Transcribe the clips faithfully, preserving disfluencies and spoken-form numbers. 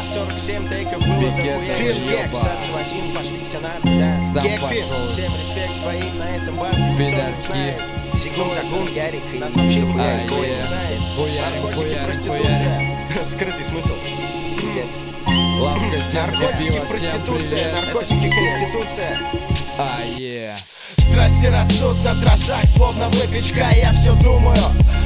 сорок семь тейков было дохуя. пятьдесят один, пошли все на, да. Гекфи, всем респект своим на этом батле. Никто не узнает. Секунд, секунд, Ярик, и нас вообще хуя и кое не знает. Наркотики, проституция. Скрытый смысл. Пиздец. Наркотики, проституция, наркотики, конституция. А, е. Страсти растут на дрожжах, словно выпечка. Я все думаю,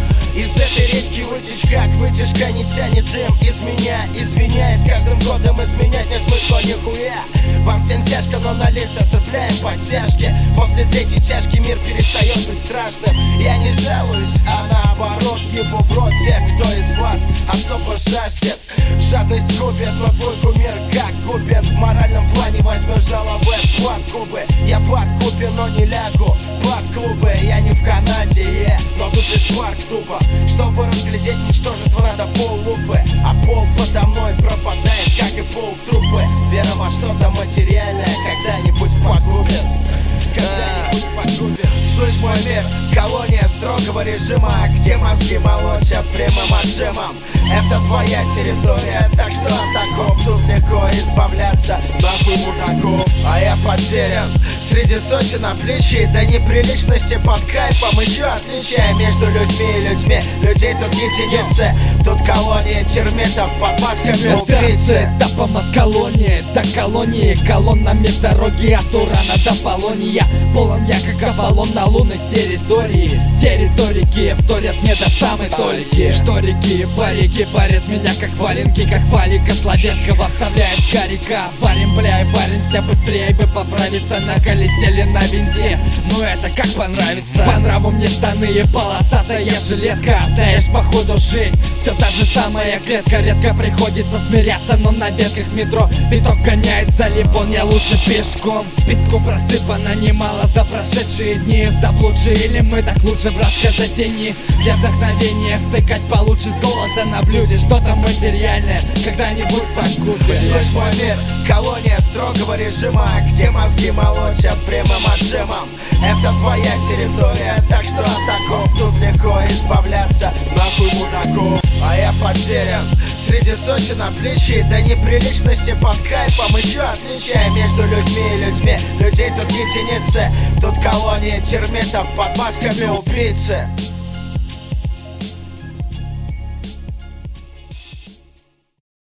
из этой речки вытечка, к вытяжка не тянет дым из меня. Извиняюсь, каждым годом изменять не смысла нихуя. Вам всем тяжко, но на лица цепляем подтяжки. После третьей тяжки мир перестает быть страшным. Я не жалуюсь, а наоборот ебу в рот тех, кто из вас особо жаждет. Жадность губит, но твой кумир как губен. В моральном плане возьмешь головой под губы. Я под купе, но не лягу под клубы. Я не в Канаде, yeah, но тут лишь парк тупо. Чтобы разглядеть ничтожество, надо поллупы. А пол подо мной пропадает, как и пол трупы. Вера во что-то материальное когда-нибудь погубит. Когда-нибудь погубит. Слышь, мой мир, колония строгого режима, где мозги молотят прямым отжимом. Это твоя территория, так что от таков тут легко избавляться. Нахуй мудаков. А я потерян среди сотен отличий, да неприличности под кайфом. Еще отличия между людьми и людьми. Людей тут единицы, тут колония термитов под масками убийцы. Этапом от колонии до колонии, колоннами дороги от Урана до Полония. Полон я как Аполлон на лунной территории. Территорики вторят мне до самой толики. Шторики, барики парят меня как валенки, как валика Словенского вставляет карика. Варим, бля, и варимся быстрее бы поправиться на колесе или на бензе. Ну это как понравится. По нраву мне штаны и полосатая жилетка. Знаешь, походу жить все та же самая клетка. Редко приходится смиряться, но на ветках метро биток гоняет за липон, я лучше пешком. Песку просыпано немало за прошедшие дни. Заблудшие или мы так лучше, братка, затяни. Для вдохновения втыкать получше золото на блюде. Что-то материальное когда-нибудь погубит. Слышь, мой мир, колония строгого режима, где мозги молотят прямым отжимом. Это твоя территория, так что от таков тут легко избавляться. Нахуй мудаков. А я потерян среди сотен отличий, да неприличности под кайфом. Еще отличия между людьми и людьми. Людей тут единицы, тут колония термитов под масками убийцы.